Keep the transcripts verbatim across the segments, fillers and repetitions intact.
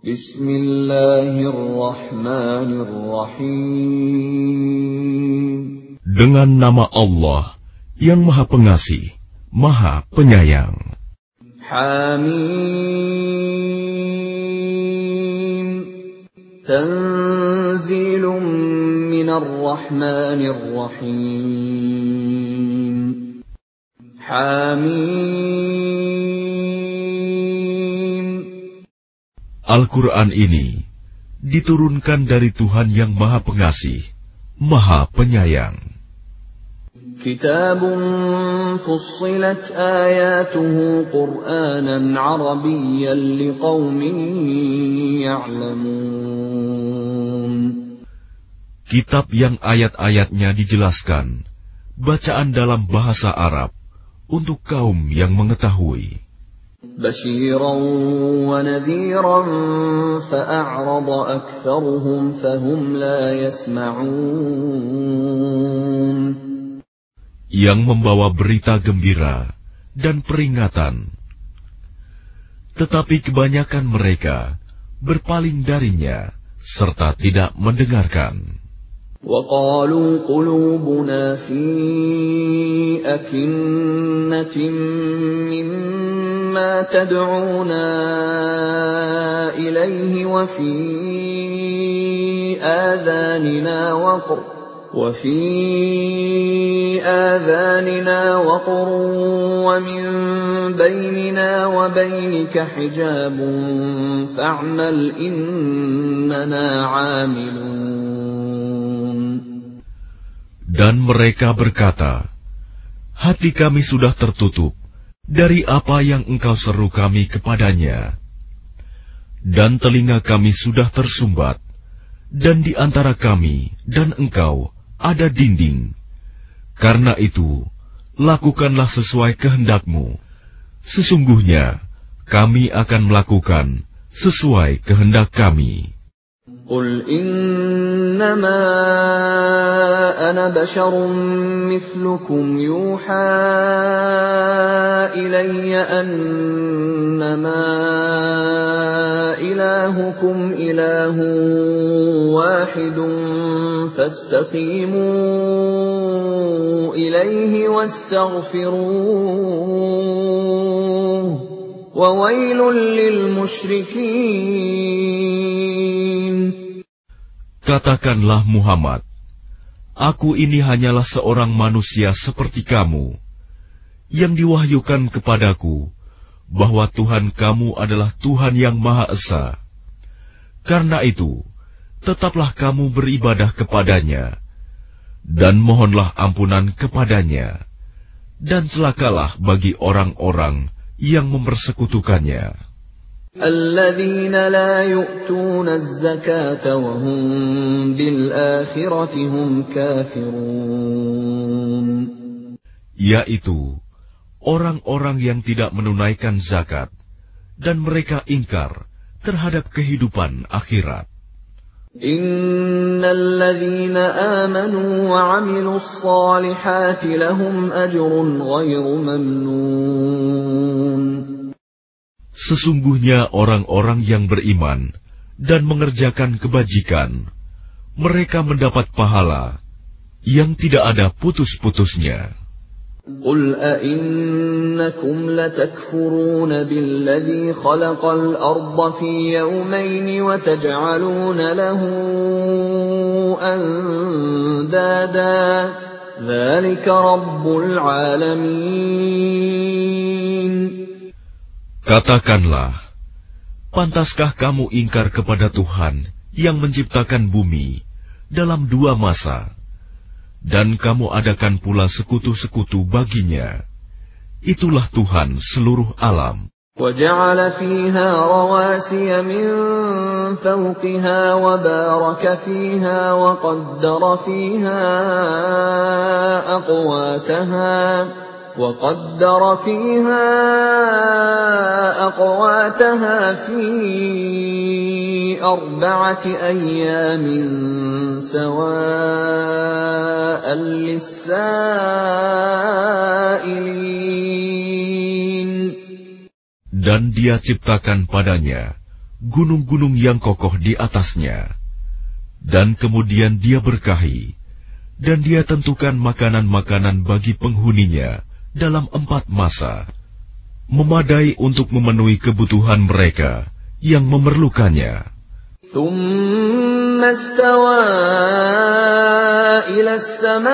Bismillahirrahmanirrahim. Dengan nama Allah yang Maha Pengasih, Maha Penyayang. Hamim. Tanzilun minar rahmanir rahim. Hamim. Al-Quran ini diturunkan dari Tuhan yang Maha Pengasih, Maha Penyayang. Kitabun fussilat ayatuhu Qur'anan Arabiyyan liqaumin ya'lamun. Kitab yang ayat-ayatnya dijelaskan, bacaan dalam bahasa Arab, untuk kaum yang mengetahui. Basyiran wa nadhiran fa'a'rada aktsaruhum fahum la yasma'un. Yang membawa berita gembira dan peringatan. Tetapi kebanyakan mereka berpaling darinya serta tidak mendengarkan. وَقَالُوا قُلُوبُنَا فِي أَكِنَّةٍ مِّمَّا تَدْعُونَا إِلَيْهِ وَفِي آذَانِنَا وَقْرٌ وَفِي آذَانِنَا وَقْرٌ وَمِن بَيْنِنَا وَبَيْنِكَ حِجَابٌ فَاعْمَلْ إِنَّنَا عَامِلُونَ. Dan mereka berkata, hati kami sudah tertutup dari apa yang engkau seru kami kepadanya. Dan telinga kami sudah tersumbat, dan di antara kami dan engkau ada dinding. Karena itu, lakukanlah sesuai kehendakmu. Sesungguhnya, kami akan melakukan sesuai kehendak kami. قُلْ إِنَّمَا أَنَا بَشَرٌ مِثْلُكُمْ يُوحَىٰ إِلَيَّ أَنَّمَا إِلَٰهُكُمْ إِلَٰهٌ وَاحِدٌ فَاسْتَقِيمُوا إِلَيْهِ وَاسْتَغْفِرُوهُ وَوَيْلٌ لِّلْمُشْرِكِينَ. Katakanlah Muhammad, aku ini hanyalah seorang manusia seperti kamu, yang diwahyukan kepadaku bahwa Tuhan kamu adalah Tuhan yang Maha Esa. Karena itu, tetaplah kamu beribadah kepadanya, dan mohonlah ampunan kepadanya, dan celakalah bagi orang-orang yang mempersekutukannya. الَّذِينَ لَا يُؤْتُونَ الزَّكَاةَ وَهُمْ بِالْآخِرَةِ هُمْ كَافِرُونَ. Yaitu orang-orang yang tidak menunaikan zakat dan mereka ingkar terhadap kehidupan akhirat. Innal ladzina amanu wa 'amilus shalihati lahum ajrun ghairu mamnun. Sesungguhnya orang-orang yang beriman dan mengerjakan kebajikan, mereka mendapat pahala yang tidak ada putus-putusnya. Qul a'innakum latakfuruna billadzi khalaqal arda fi yawmayni wa taj'aluna lahu andada dzalika rabbul alamin. Katakanlah, pantaskah kamu ingkar kepada Tuhan yang menciptakan bumi dalam dua masa, dan kamu adakan pula sekutu-sekutu baginya? Itulah Tuhan seluruh alam. وَجَعَلَ فِيهَا رَوَاسِيَ مِن فَوْقِهَا وَبَارَكَ فِيهَا وَقَدَّرَ فِيهَا أَقْوَاتَهَا وَقَدَّرَ فِيهَا أَقْوَاتَهَا فِي أَرْبَعَةِ أَيَّامٍ سَوَاءً لِلسَّائِلِينَ. Dan Dia ciptakan padanya gunung-gunung yang kokoh di atasnya. Dan kemudian dia berkahi, dan dia tentukan makanan-makanan bagi penghuninya dalam empat masa, memadai untuk memenuhi kebutuhan mereka yang memerlukannya. ثم استوى إلى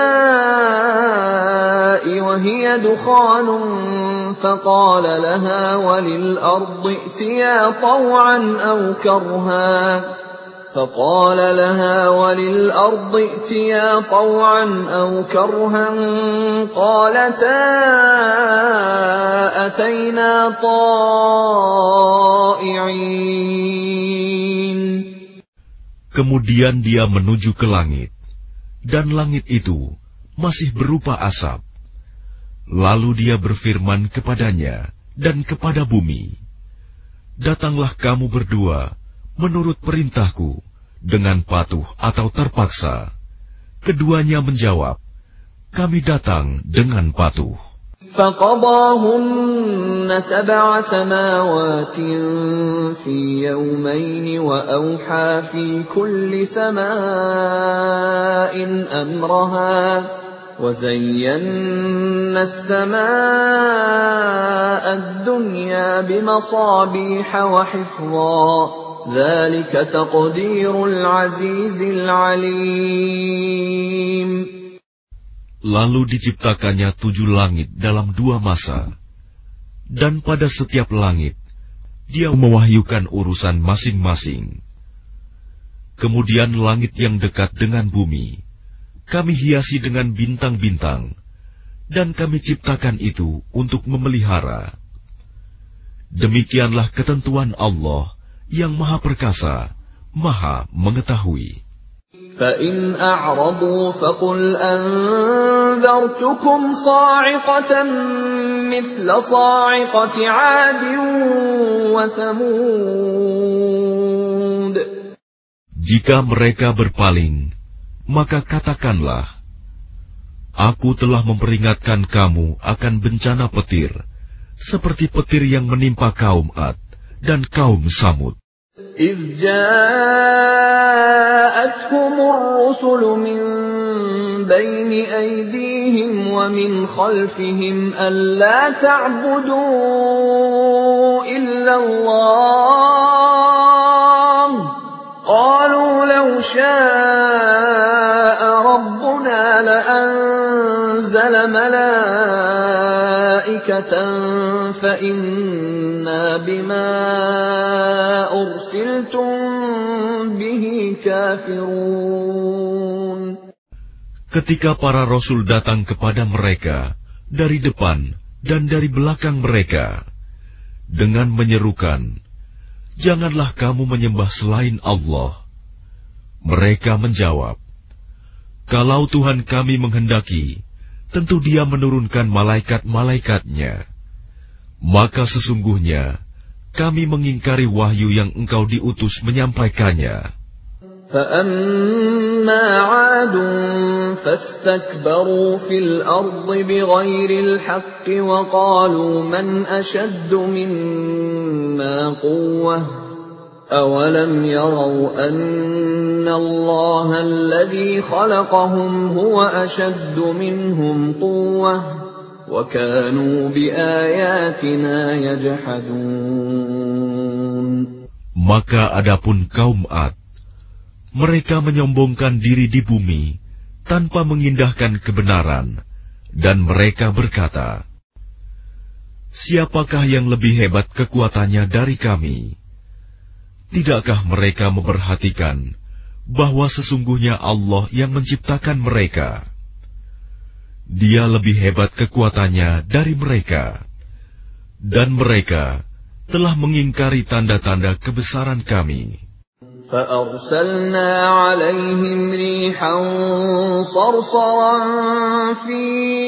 السماء وهي دخان فقال لها وللأرض ائتيا طوعا أو كرها فقال لها وللأرض ائتيا طوعا أو كرها قالتا أتينا طائعين. Kemudian dia menuju ke langit, dan langit itu masih berupa asap. Lalu dia berfirman kepadanya dan kepada bumi, "Datanglah kamu berdua menurut perintahku dengan patuh atau terpaksa." Keduanya menjawab, "Kami datang dengan patuh." فَقَضَاهُنَّ سَبْعَ سَمَاوَاتٍ فِي يَوْمَيْنِ وَأَوْحَى فِي كُلِّ سَمَاءٍ أَمْرَهَا وَزَيَّنَّا السَّمَاءَ الدُّنْيَا بِمَصَابِيحَ وَحِفْظًا ذَلِكَ تَقْدِيرُ الْعَزِيزِ الْعَلِيمِ. Lalu diciptakannya tujuh langit dalam dua masa, dan pada setiap langit dia mewahyukan urusan masing-masing. Kemudian langit yang dekat dengan bumi kami hiasi dengan bintang-bintang, dan kami ciptakan itu untuk memelihara. Demikianlah ketentuan Allah yang Maha Perkasa, Maha Mengetahui. فَإِنْ أَعْرَضُوا فَقُلْ أَنذَرْتُكُمْ صَاعِقَةً مِثْلَ صَاعِقَةِ عَادٍ وَثَمُودَ. Jika mereka berpaling, maka katakanlah, Aku telah memperingatkan kamu akan bencana petir, seperti petir yang menimpa kaum Ad dan kaum Samud. إِذْ جَاءَتْهُمُ الرُّسُلُ مِنْ بَيْنِ أَيْدِيهِمْ وَمِنْ خَلْفِهِمْ أَلَّا تَعْبُدُوا إِلَّا اللَّهَ قَالُوا لَوْ شَاءَ رَبُّنَا لَأَنزَلَ مَلَائِكَةً فَإِنَّا بِمَا أُرْسِلْتُم بِهِ كَافِرُونَ. Ketika para rasul datang kepada mereka dari depan dan dari belakang mereka dengan menyerukan, "Janganlah kamu menyembah selain Allah." Mereka menjawab, "Kalau Tuhan kami menghendaki, tentu Dia menurunkan malaikat-malaikatnya. Maka sesungguhnya kami mengingkari wahyu yang engkau diutus menyampaikannya." فَأَمَّا عَادٌ فَاسْتَكْبَرُوا فِي الْأَرْضِ بِغَيْرِ الْحَقِّ وَقَالُوا مَنْ أَشَدُّ مِنَّا قُوَّةً أَوَلَمْ يَرَوْا أَنَّ اللَّهَ الَّذِي خَلَقَهُمْ هُوَ أَشَدُّ مِنْهُمْ قُوَّةً وَكَانُوا بِآيَاتِنَا يَجْحَدُونَ. Maka adapun kaum Ad, mereka menyombongkan diri di bumi tanpa mengindahkan kebenaran, dan mereka berkata, "Siapakah yang lebih hebat kekuatannya dari kami?" Tidakkah mereka memperhatikan bahwa sesungguhnya Allah yang menciptakan mereka? Dia lebih hebat kekuatannya dari mereka, dan mereka telah mengingkari tanda-tanda kebesaran kami. فَأَرْسَلْنَا عَلَيْهِمْ رِيحًا صَرْصَرًا فِي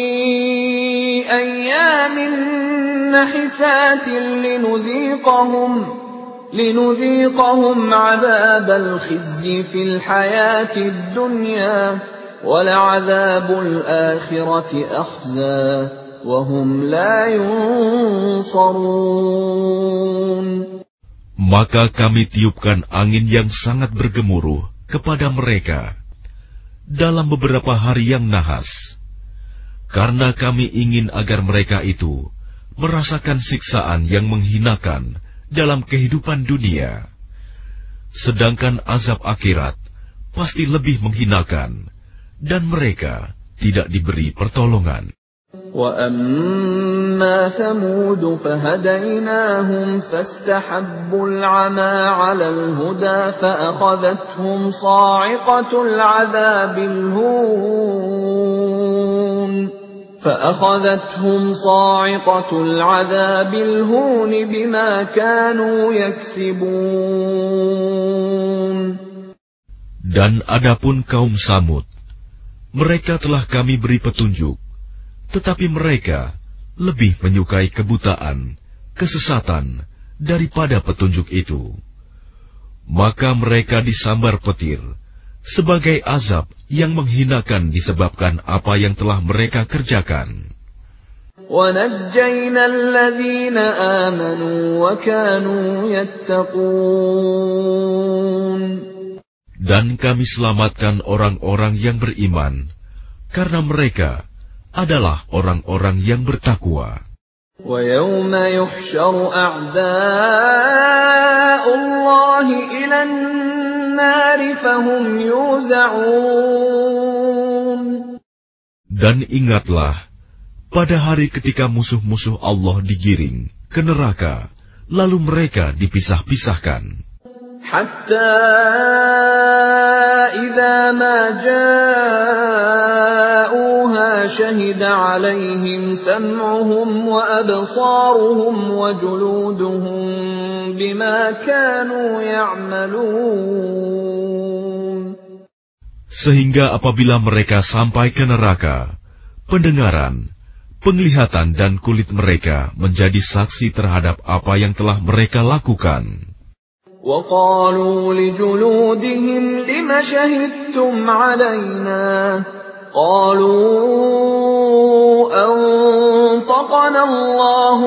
أَيَّامٍ نَحِسَاتٍ لِنُذِيقَهُمْ لِنُذِيقَهُمْ عَذَابَ الْخِزْيِ فِي الْحَيَاةِ الدُّنْيَا وَلَعَذَابُ الْآخِرَةِ أَخْزَىٰ وَهُمْ لَا يُنصَرُونَ. Maka kami tiupkan angin yang sangat bergemuruh kepada mereka dalam beberapa hari yang nahas, karena kami ingin agar mereka itu merasakan siksaan yang menghinakan dalam kehidupan dunia, sedangkan azab akhirat pasti lebih menghinakan, dan mereka tidak diberi pertolongan. وَأَمَّا ثَمُودُ فَهَدَيْنَاهُمْ فَاسْتَحَبُّوا الْعَمَى عَلَى الْهُدَى فَأَخَذَتْهُمْ صَاعِقَةُ الْعَذَابِ الْهُونِ فَأَخَذَتْهُمْ صَاعِقَةُ الْعَذَابِ الْهُونِ بِمَا كَانُوا يَكْسِبُونَ. Dan adapun kaum Samud, mereka telah kami beri petunjuk, tetapi mereka lebih menyukai kebutaan, kesesatan, daripada petunjuk itu. Maka mereka disambar petir, sebagai azab yang menghinakan disebabkan apa yang telah mereka kerjakan. وَنَجَّيْنَا الَّذِينَ آمَنُوا وَكَانُوا يَتَّقُونَ. Dan kami selamatkan orang-orang yang beriman, karena mereka adalah orang-orang yang bertakwa. وَيَوْمَ يُحْشَرُ أَعْدَاءُ اللَّهِ إِلَى النَّارِ فَهُمْ يُوزَعُونَ. Dan ingatlah, pada hari ketika musuh-musuh Allah digiring ke neraka, lalu mereka dipisah-pisahkan. حَتَّى إِذَا مَا جَاءُوهَا شَهِدَ عَلَيْهِمْ سَمْعُهُمْ وَأَبْصَارُهُمْ وَجُلُودُهُمْ بِمَا كَانُوا يَعْمَلُونَ. Sehingga apabila mereka sampai ke neraka, pendengaran, penglihatan dan kulit mereka menjadi saksi terhadap apa yang telah mereka lakukan. وَقَالُوا لِجُلُودِهِمْ لِمَ شَهِدتُّمْ عَلَيْنَا قَالُوا أَنطَقَنَا اللَّهُ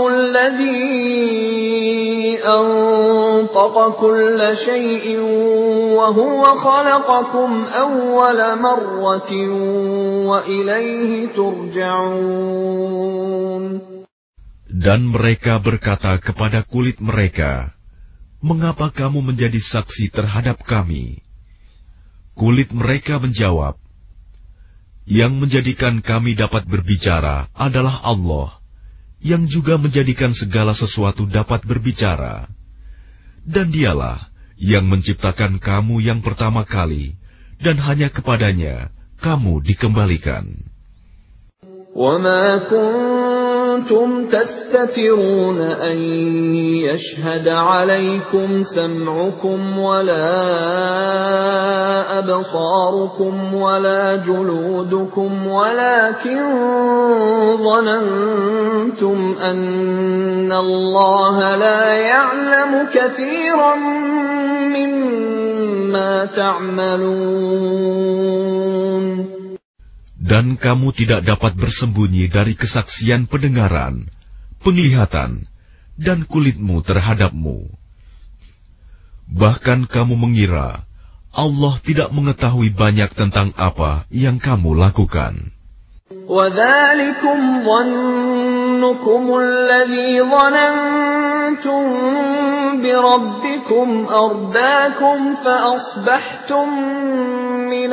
الَّذِي أَنطَقَ كُلَّ شَيْءٍ وَهُوَ خَلَقَكُمْ أَوَّلَ مَرَّةٍ وَإِلَيْهِ تُرْجَعُونَ. Dan mereka berkata kepada kulit mereka, "Mengapa kamu menjadi saksi terhadap kami?" Kulit mereka menjawab, "Yang menjadikan kami dapat berbicara adalah Allah, yang juga menjadikan segala sesuatu dapat berbicara. Dan Dialah yang menciptakan kamu yang pertama kali, dan hanya kepadanya kamu dikembalikan." وَمَا كُنتُمْ تَسْتَتِرُونَ أَن يَشْهَدَ عَلَيْكُمْ سَمْعُكُمْ وَلَا أَبْصَارُكُمْ وَلَا جُلُودُكُمْ وَلَكِنْ ظَنَنْتُمْ أَنَّ اللَّهَ لَا يَعْلَمُ كَثِيرًا مِّمَّا تَعْمَلُونَ. Dan kamu tidak dapat bersembunyi dari kesaksian pendengaran, penglihatan, dan kulitmu terhadapmu. Bahkan kamu mengira Allah tidak mengetahui banyak tentang apa yang kamu lakukan. وَذَلِكُمْ ظَنُّكُمُ الَّذِي ظَنَنْتُمْ بِرَبِّكُمْ أَرْدَاكُمْ فَأَصْبَحْتُمْ مِنَ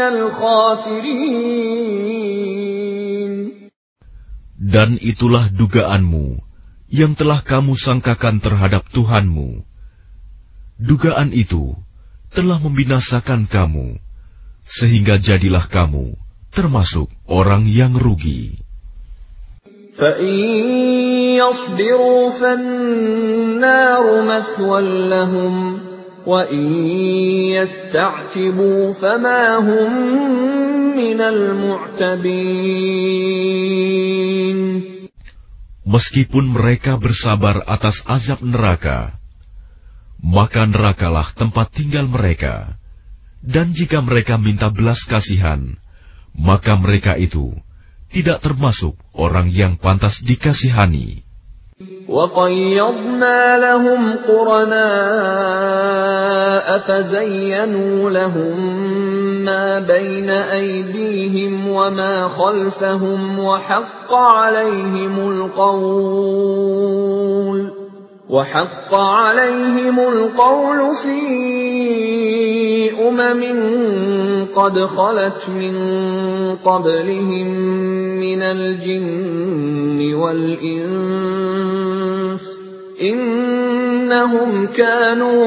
الْخَاسِرِينَ. Dan itulah dugaanmu yang telah kamu sangkakan terhadap Tuhanmu. Dugaan itu telah membinasakan kamu, sehingga jadilah kamu termasuk orang yang rugi. فَإِن يَصْبِرُوا فَالنَّارُ مَثْوًى لَهُمْ وَإِن يَسْتَعْتِبُوا فَمَا هُمْ مِنَ الْمُعْتَبِينَ. Meskipun mereka bersabar atas azab neraka, maka nerakalah tempat tinggal mereka. Dan jika mereka minta belas kasihan, maka mereka itu tidak termasuk orang yang pantas dikasihani. وَقَيَّضْنَا لَهُمْ قُرَنَاءَ فَزَيَّنُوا لَهُم مَّا بَيْنَ أَيْدِيهِمْ وَمَا خَلْفَهُمْ وَحَقَّ عَلَيْهِمُ الْقَوْلُ وَحَقَّ عَلَيْهِمُ الْقَوْلُ فِي أُمَمٍ قَدْ خَلَتْ مِن قَبْلِهِم مِّنَ الْجِنِّ وَالْإِنسِ ۖ إِنَّهُمْ كَانُوا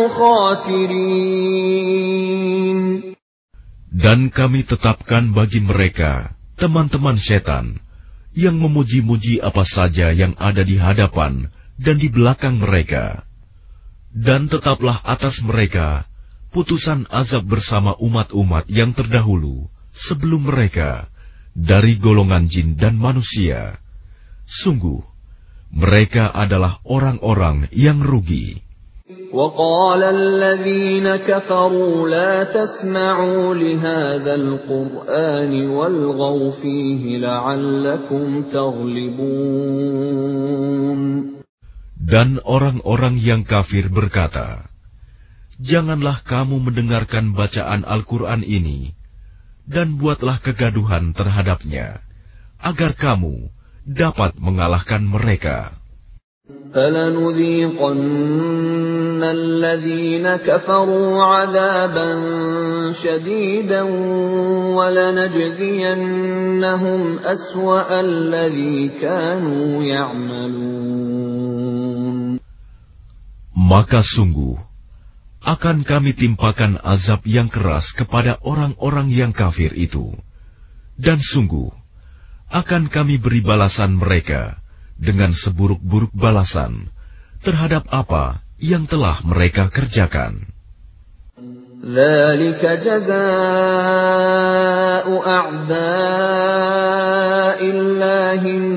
خَاسِرِينَ. Dan kami tetapkan bagi mereka teman-teman setan yang memuji-muji apa saja yang ada di hadapan dan di belakang mereka. Dan tetaplah atas mereka putusan azab bersama umat-umat yang terdahulu sebelum mereka dari golongan jin dan manusia. Sungguh, mereka adalah orang-orang yang rugi. وَقَالَ الَّذِينَ كَفَرُوا لَا تَسْمَعُوا لِهَٰذَا الْقُرْآنِ وَالْغَوْا فِيهِ لَعَلَّكُمْ تَغْلِبُونَ. Dan orang-orang yang kafir berkata, janganlah kamu mendengarkan bacaan Al-Quran ini, dan buatlah kegaduhan terhadapnya, agar kamu dapat mengalahkan mereka. فَلَنُذِيقَنَّ الَّذِينَ كَفَرُوا عَذَابًا شَدِيدًا وَلَنَجْزِيَنَّهُمْ أَسْوَأَ الَّذِي كَانُوا يَعْمَلُونَ. Maka sungguh akan kami timpakan azab yang keras kepada orang-orang yang kafir itu, dan sungguh akan kami beri balasan mereka dengan seburuk-buruk balasan terhadap apa yang telah mereka kerjakan. ذَلِكَ جَزَاءُ أَعْدَاءِ اللَّهِ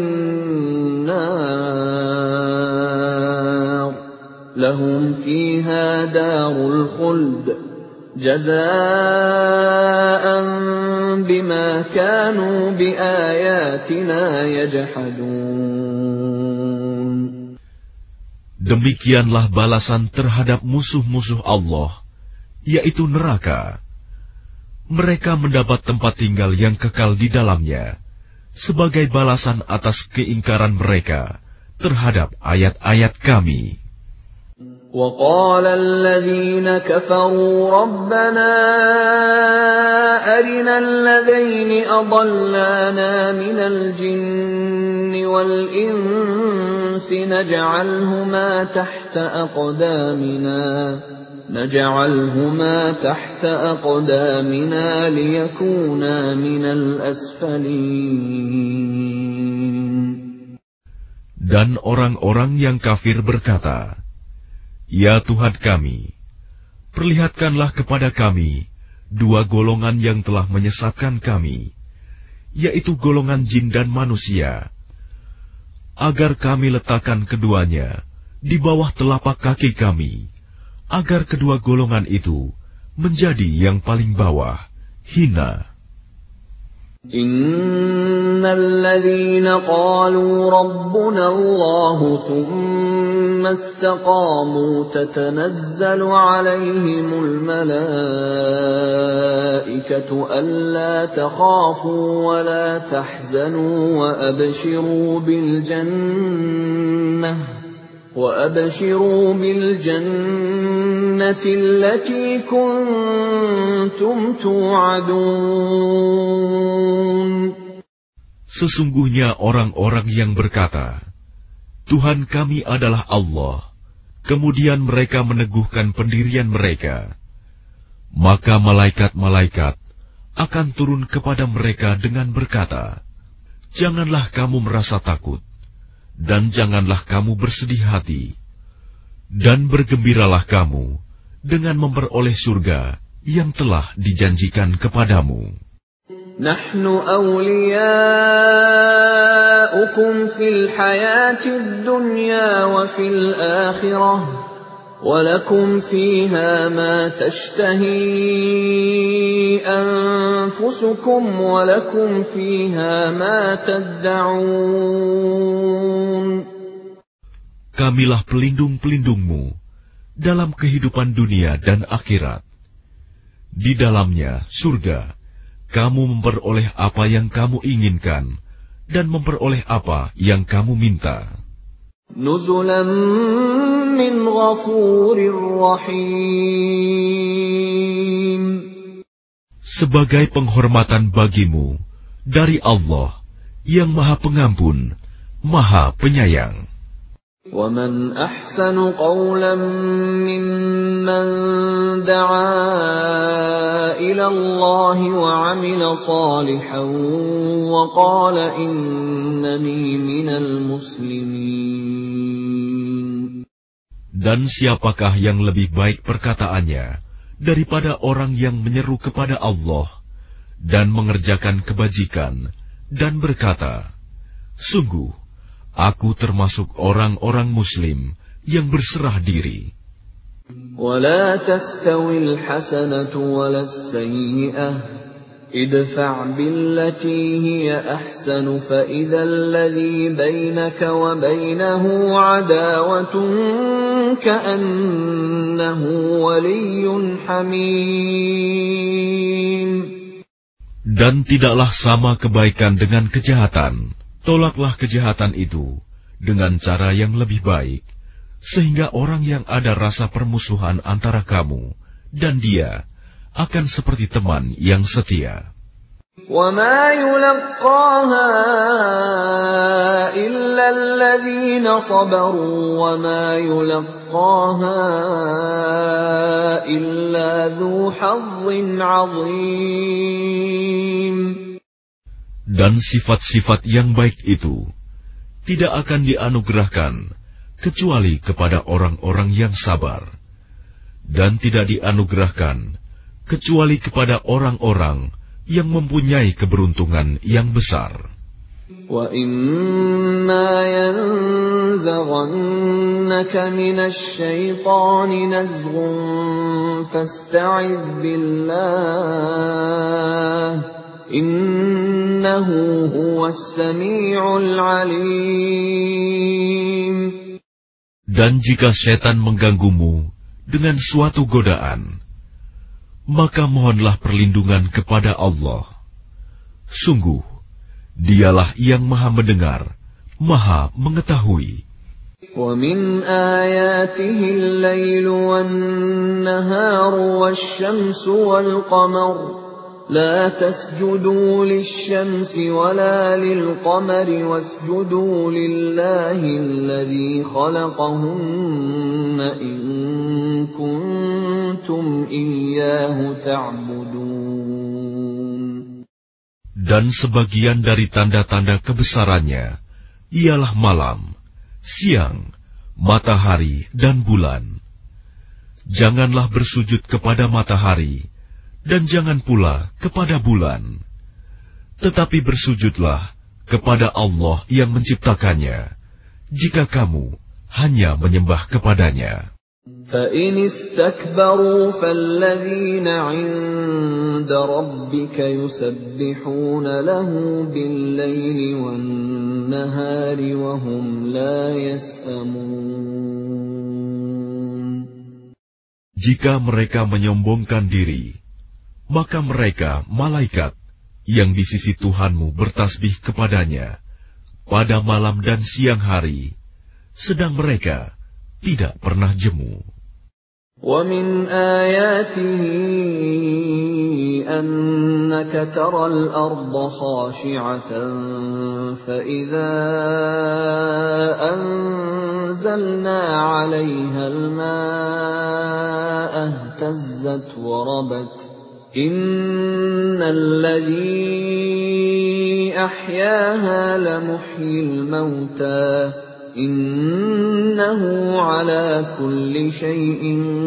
النَّارُ لَهُمْ فِيهَا دَارُ الْخُلْدِ جَزَاءً بِمَا كَانُوا بِآيَاتِنَا يَجْحَدُونَ. Demikianlah balasan terhadap musuh-musuh Allah, yaitu neraka. Mereka mendapat tempat tinggal yang kekal di dalamnya, sebagai balasan atas keingkaran mereka terhadap ayat-ayat kami. وَقَالَ الَّذِينَ كَفَرُوا رَبَّنَا أَرِنَا الَّذَيْنِ أَضَلَّانَا مِنَ الْجِنِّ وَالْإِنسِ نَجْعَلْهُمَا تَحْتَ أَقْدَامِنَا نَجْعَلْهُمَا تَحْتَ أَقْدَامِنَا لِيَكُونَا مِنَ الْأَسْفَلِينَ. Dan orang-orang yang kafir berkata, ya Tuhan kami, perlihatkanlah kepada kami dua golongan yang telah menyesatkan kami, yaitu golongan jin dan manusia, agar kami letakkan keduanya di bawah telapak kaki kami, agar kedua golongan itu menjadi yang paling bawah, hina. Innal ladzina qalu rabbuna Allah thumma istaqamu tatanazzalu alaihimul malaikatu alla takhafu wa la tahzanu wa abshiru bil jannah وَأَبْشِرُوا بِالْجَنَّةِ الَّتِي كُنتُمْ تُوعَدُونَ. Sesungguhnya orang-orang yang berkata, Tuhan kami adalah Allah, kemudian mereka meneguhkan pendirian mereka, maka malaikat-malaikat akan turun kepada mereka dengan berkata, janganlah kamu merasa takut, dan janganlah kamu bersedih hati, dan bergembiralah kamu dengan memperoleh surga yang telah dijanjikan kepadamu. Nahnu awliya'ukum fil hayatid dunya wa fil akhirah, wa lakum fiha ma tashtahi anfusukum wa lakum fiha ma tad'un. kamilah pelindung-pelindungmu dalam kehidupan dunia dan akhirat. Di dalamnya, surga, kamu memperoleh apa yang kamu inginkan dan memperoleh apa yang kamu minta. Nuzulan min ghafurir rahim. Sebagai penghormatan bagimu dari Allah yang Maha Pengampun, Maha Penyayang. وَمَنْ أَحْسَنُ قَوْلًا مِّمَّنْ دَعَا إِلَى اللَّهِ وَعَمِلَ صَالِحًا وَقَالَ إِنَّنِي مِنَ الْمُسْلِمِينَ. Dan siapakah yang lebih baik perkataannya daripada orang yang menyeru kepada Allah dan mengerjakan kebajikan dan berkata, sungguh, aku termasuk orang-orang Muslim yang berserah diri. وَلَا تَسْتَوِي الْحَسَنَةُ وَلَا السَّيِّئَةُ ادْفَعْ بِالَّتِي هِيَ أَحْسَنُ فَإِذَا الَّذِي بَيْنَكَ وَبَيْنَهُ عَدَاوَةٌ كَأَنَّهُ وَلِيٌّ حَمِيمٌ. Dan tidaklah sama kebaikan dengan kejahatan. Tolaklah kejahatan itu dengan cara yang lebih baik, sehingga orang yang ada rasa permusuhan antara kamu dan dia akan seperti teman yang setia. وَمَا يُلَقَّاهَا إِلَّا الَّذِينَ صَبَرُوا وَمَا يُلَقَّاهَا إِلَّا ذُو حَظٍّ عَظِيمٍ. Dan sifat-sifat yang baik itu tidak akan dianugerahkan kecuali kepada orang-orang yang sabar, dan tidak dianugerahkan kecuali kepada orang-orang yang mempunyai keberuntungan yang besar. وَإِمَّا يَنزَغَنَّكَ مِنَ الشَّيْطَانِ نَزْغٌ فَاسْتَعِذْ بِاللَّهِ Innahu huwas sami'ul alim. Dan jika setan mengganggumu dengan suatu godaan, maka mohonlah perlindungan kepada Allah. Sungguh, dialah yang maha mendengar, maha mengetahui. وَمِنْ آيَاتِهِ اللَّيْلُ وَالنَّهَارُ وَالشَّمْسُ وَالْقَمَرُ لا تسجدوا للشمس ولا للقمر واسجدوا لله الذي خلقهن إن كنتم إياه تعبدون. Dan sebagian dari tanda-tanda kebesarannya ialah malam, siang, matahari, dan bulan. Janganlah bersujud kepada matahari, dan jangan pula kepada bulan, tetapi bersujudlah kepada Allah yang menciptakannya, jika kamu hanya menyembah kepadanya. فَإِنِ اسْتَكْبَرُوا فَالَّذِينَ عِندَ رَبِّكَ يُسَبِّحُونَ لَهُ بِاللَّيْلِ وَالنَّهَارِ وَهُمْ لَا يَسْأَمُونَ. Jika mereka menyombongkan diri, maka mereka, malaikat, yang di sisi Tuhanmu bertasbih kepadanya pada malam dan siang hari, sedang mereka tidak pernah jemu. وَمِنْ آيَاتِهِ أَنَّكَ تَرَى الْأَرْضَ خَاشِعَةً فَإِذَا أَنزَلْنَا عَلَيْهَا الْمَاءَ اهْتَزَّتْ وَرَبَتْ إِنَّ الَّذِي أَحْيَاهَا لَمُحْيِي الْمَوْتَى إِنَّهُ عَلَى كُلِّ شَيْءٍ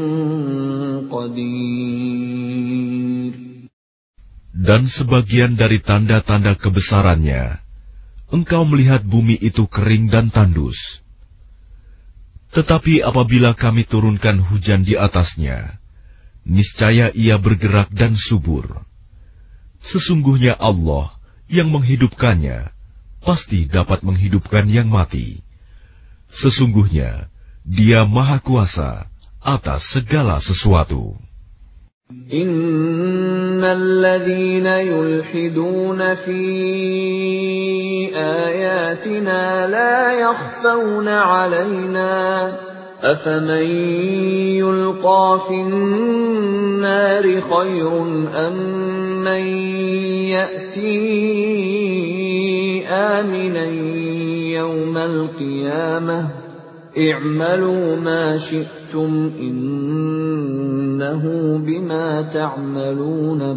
قَدِيرٌ. Dan sebagian dari tanda-tanda kebesarannya, engkau melihat bumi itu kering dan tandus. Tetapi apabila kami turunkan hujan di atasnya, niscaya ia bergerak dan subur. Sesungguhnya Allah yang menghidupkannya pasti dapat menghidupkan yang mati. Sesungguhnya Dia Maha Kuasa atas segala sesuatu. Innal ladzina yulhiduna fi ayatina la yakhfawna 'alaina afaman yulqa fin nari khairun amman ya'ti aminan yawmal qiyamah i'malu ma syi'tum innahu bima ta'maluna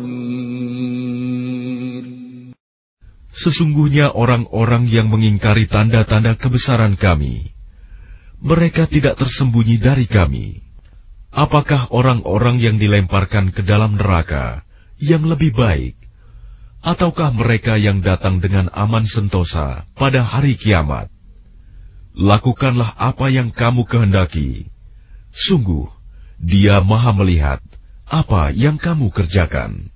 basir. Sesungguhnya orang-orang yang mengingkari tanda-tanda kebesaran kami, mereka tidak tersembunyi dari kami. Apakah orang-orang yang dilemparkan ke dalam neraka yang lebih baik, ataukah mereka yang datang dengan aman sentosa pada hari kiamat? Lakukanlah apa yang kamu kehendaki. Sungguh, Dia Maha melihat apa yang kamu kerjakan.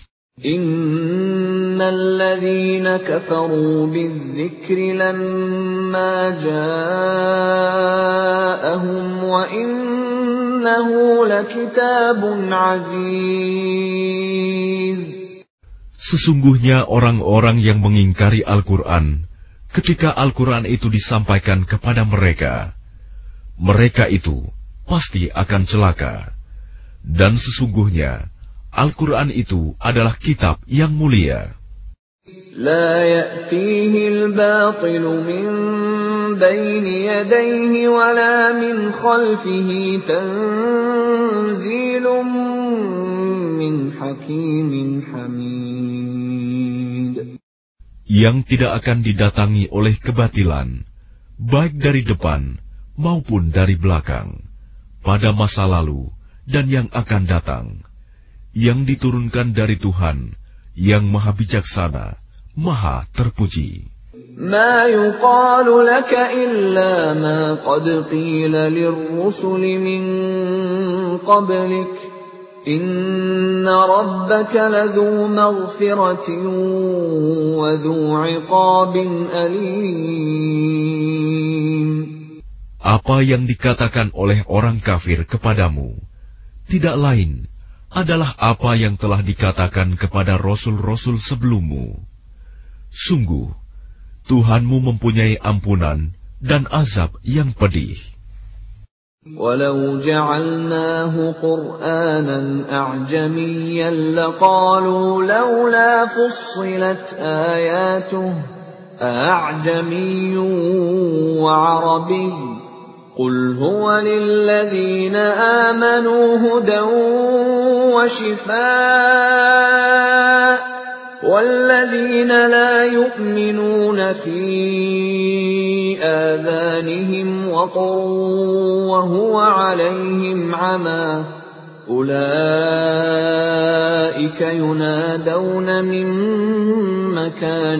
Innal ladzina kafaru bidzikri lamma ja'ahum wa innahu lakitabun aziz. Sesungguhnya orang-orang yang mengingkari Al-Quran ketika Al-Quran itu disampaikan kepada mereka, mereka itu pasti akan celaka. Dan sesungguhnya Al-Quran itu adalah kitab yang mulia. La ya'tihi al-batilu min bayni yadayhi wa la min khalfihi tanzilun min hakimin hamid. Yang tidak akan didatangi oleh kebatilan, baik dari depan maupun dari belakang, pada masa lalu dan yang akan datang, yang diturunkan dari Tuhan yang Maha Bijaksana, Maha Terpuji. Ma yuqalu laka illa ma qad qila lirrusuli min qablik, inna rabbaka ladhu maghfiratin wa dhu 'iqabin alim. Apa yang dikatakan oleh orang kafir kepadamu tidak lain adalah apa yang telah dikatakan kepada rasul-rasul sebelummu. Sungguh, Tuhanmu mempunyai ampunan dan azab yang pedih. Walau ja'alnahu Qur'anan a'jamiyyan laqalu laula fussilat ayatuhu a'jamiyyun wa 'arabiyyun qul huwa lilladhina amanu hudan wa shifaa' والذين لا يؤمنون في آذانهم وقر وهو عليهم عمى أولئك ينادون من مكان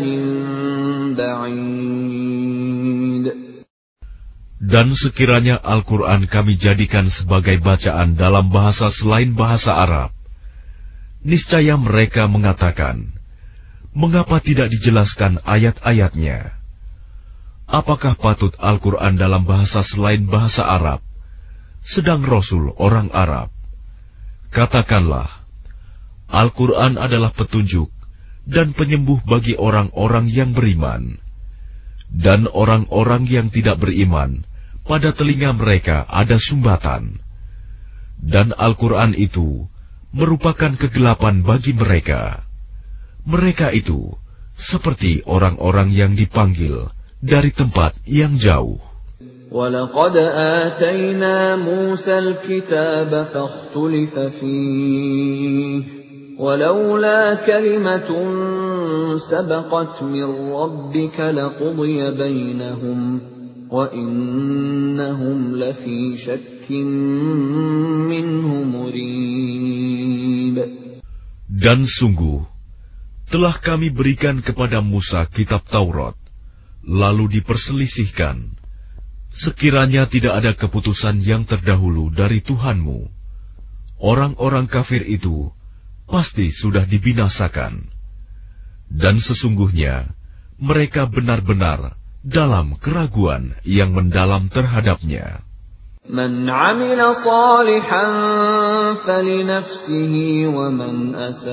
بعيد. Dan sekiranya Al-Quran kami jadikan sebagai bacaan dalam bahasa selain bahasa Arab, niscaya mereka mengatakan, mengapa tidak dijelaskan ayat-ayatnya? Apakah patut Al-Quran dalam bahasa selain bahasa Arab, sedang Rasul orang Arab? Katakanlah, Al-Quran adalah petunjuk dan penyembuh bagi orang-orang yang beriman. Dan orang-orang yang tidak beriman, pada telinga mereka ada sumbatan. Dan Al-Quran itu merupakan kegelapan bagi mereka. Mereka itu seperti orang-orang yang dipanggil dari tempat yang jauh. وَلَقَدْ آتَيْنَا مُوسَى الْكِتَابَ فَاخْتُلِفَ فِيهِ وَلَوْلَا كَلِمَةٌ سَبَقَتْ مِنْ رَبِّكَ لَقُضِيَ بَيْنَهُمْ وَإِنَّهُمْ لَفِي شَكٍّ مِّنْهُ مُرِيبٍ. Dan sungguh telah kami berikan kepada Musa kitab Taurat, lalu diperselisihkan. Sekiranya tidak ada keputusan yang terdahulu dari Tuhanmu, orang-orang kafir itu pasti sudah dibinasakan. Dan sesungguhnya mereka benar-benar dalam keraguan yang mendalam terhadapnya. Man 'amila shalihan falinafsihi wa man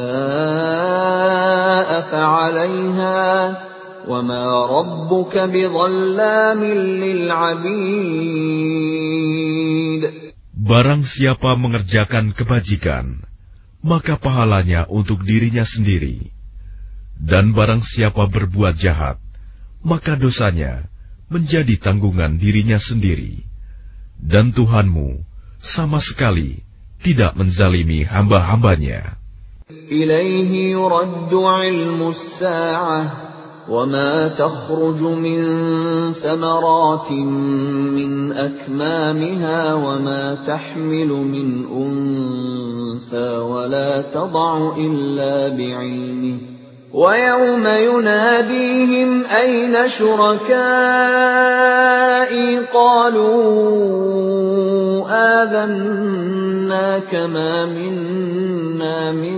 asaa'a fa'alayha wa ma rabbuka bidhallamin lil 'abid. Barang siapa mengerjakan kebajikan, maka pahalanya untuk dirinya sendiri. Dan barang siapa berbuat jahat, maka dosanya menjadi tanggungan dirinya sendiri. Dan Tuhanmu sama sekali tidak menzalimi hamba-hambanya. Ilaihi yuraddu ilmu as-sa'ah wa ma takhruju min thamaratin min akmamiha wa ma tahmilu min untha wa la tad'u illa bi'ilmihi. وَيَوْمَ يُنَادِيهِمْ أَيْنَ شُرَكَائِي قَالُوا آذَنَّاكَ مَا مِنَّا مِن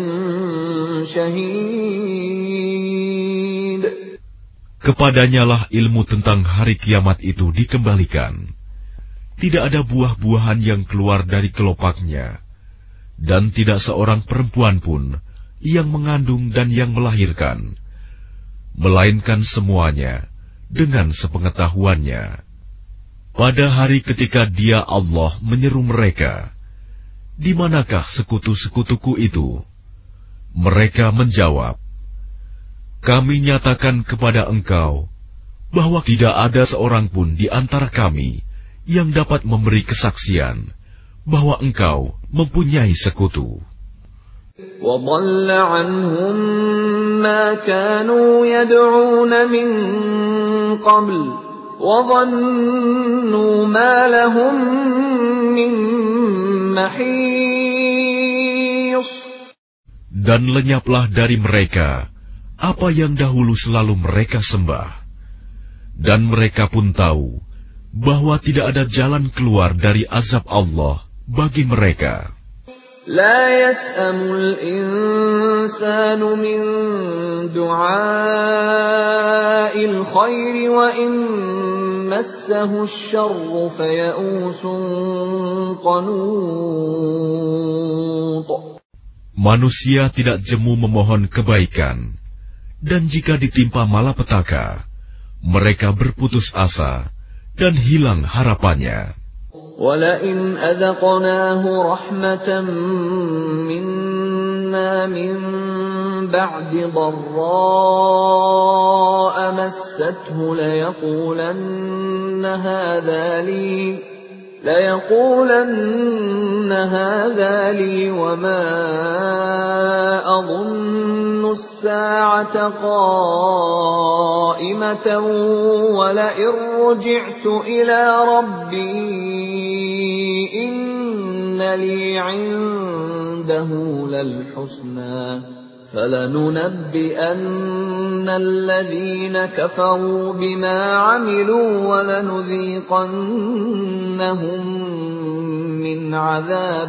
شَهِيدٍ. Kepadanyalah ilmu tentang hari kiamat itu dikembalikan. Tidak ada buah-buahan yang keluar dari kelopaknya, dan tidak seorang perempuan pun yang mengandung dan yang melahirkan, melainkan semuanya dengan sepengetahuannya. Pada hari ketika Dia Allah menyeru mereka, "Di manakah sekutu-sekutuku itu?" Mereka menjawab, "Kami nyatakan kepada engkau bahwa tidak ada seorang pun di antara kami yang dapat memberi kesaksian bahwa engkau mempunyai sekutu." وَضَلَّ عَنْهُمْ مَا كَانُوا يَدْعُونَ مِن قَبْلُ وَظَنُّوا مَا لَهُم مِّن مَّحِيصٍ. Dan lenyaplah dari mereka apa yang dahulu selalu mereka sembah. Dan mereka pun tahu bahwa tidak ada jalan keluar dari azab Allah bagi mereka. لا يسأم الإنسان من دعاء الخير وإن مسه الشر فيئوس قنوط. Manusia tidak jemu memohon kebaikan, dan jika ditimpa malapetaka, mereka berputus asa dan hilang harapannya. وَلَئِنْ أَذَقْنَاهُ رَحْمَةً مِنَّا مِنْ بَعْدِ ضَرَّاءَ مَسَّتْهُ لَيَقُولَنَّ هَذَا لِي لَيَقُولَنَّ هَذَا لِي وَمَا أَظُنُّ السَّاعَةَ قَائِمَةً وَلَئِن رُّجِعْتُ إِلَى رَبِّي إِنَّ لِي عِندَهُ لَلْحُسْنَىٰ فَلَنُنَبِّئَنَّ الَّذِينَ كَفَرُوا بِمَا عَمِلُوا وَلَنُذِيقَنَّهُم مِّنْ عَذَابٍ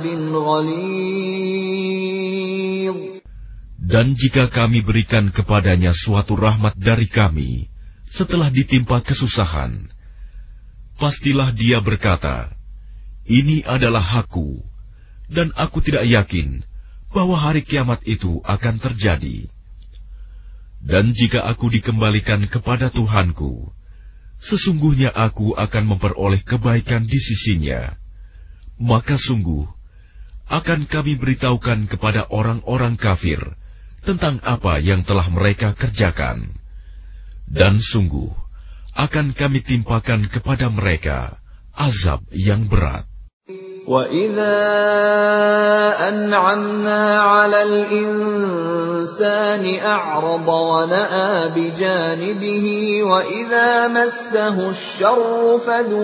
غَلِيظٍ. Dan jika kami berikan kepadanya suatu rahmat dari kami setelah ditimpa kesusahan, pastilah dia berkata, "Ini adalah hakku, dan aku tidak yakin bahwa hari kiamat itu akan terjadi." Dan jika aku dikembalikan kepada Tuhanku, sesungguhnya aku akan memperoleh kebaikan di sisinya, maka sungguh akan kami beritahukan kepada orang-orang kafir tentang apa yang telah mereka kerjakan, dan sungguh akan kami timpakan kepada mereka azab yang berat. وَإِذَا أَنْعَمْنَا عَلَى الْإِنسَانِ أَعْرَضَ وَنَأَىٰ بِجَانِبِهِ وَإِذَا مَسَّهُ الشَّرُّ فَذُو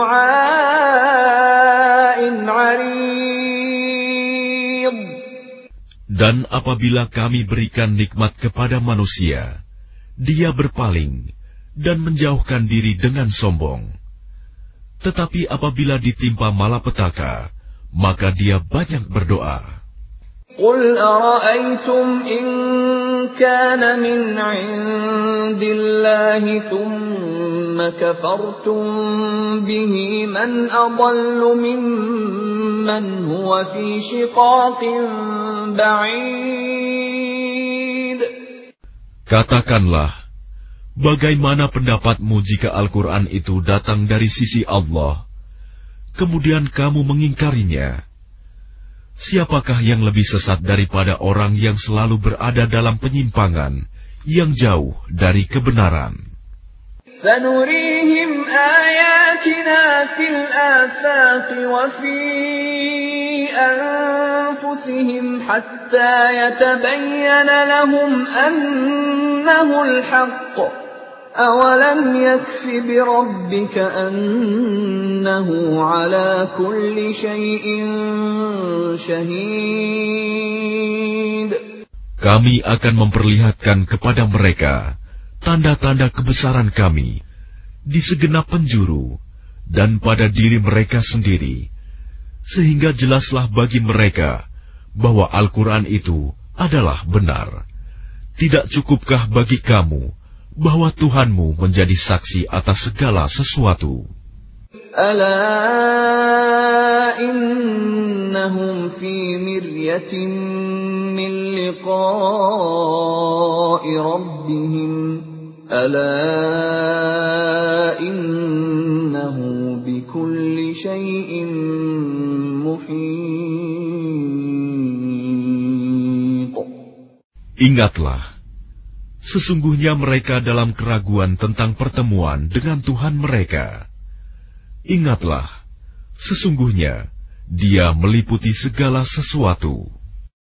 دُعَاءٍ عَرِيضٍ. Dan apabila kami berikan nikmat kepada manusia, dia berpaling dan menjauhkan diri dengan sombong. Tetapi apabila ditimpa malapetaka, maka dia banyak berdoa. قُلْ أَرَأَيْتُمْ إِنْ كَانَ مِنْ عِنْدِ اللَّهِ ثُمَّ كفرتم به من أضل ممن هو في شقاق بعيد. Katakanlah, bagaimana pendapatmu jika Al-Quran itu datang dari sisi Allah, kemudian kamu mengingkarinya? Siapakah yang lebih sesat daripada orang yang selalu berada dalam penyimpangan yang jauh dari kebenaran? سنريهم آياتنا في الآفاق وفي أنفسهم حتى يتبين لهم أنه الحق أولم يكف بربك أنه على كل شيء شهيد. Kami akan memperlihatkan kepada mereka tanda-tanda kebesaran kami di segenap penjuru dan pada diri mereka sendiri, sehingga jelaslah bagi mereka bahwa Al-Quran itu adalah benar. Tidak cukupkah bagi kamu bahwa Tuhanmu menjadi saksi atas segala sesuatu? Ala innahum fi miryatin min liqa'i rabbihim. Ala innahu bikulli syai'in muhit. Ingatlah, sesungguhnya mereka dalam keraguan tentang pertemuan dengan Tuhan mereka. Ingatlah, sesungguhnya Dia meliputi segala sesuatu.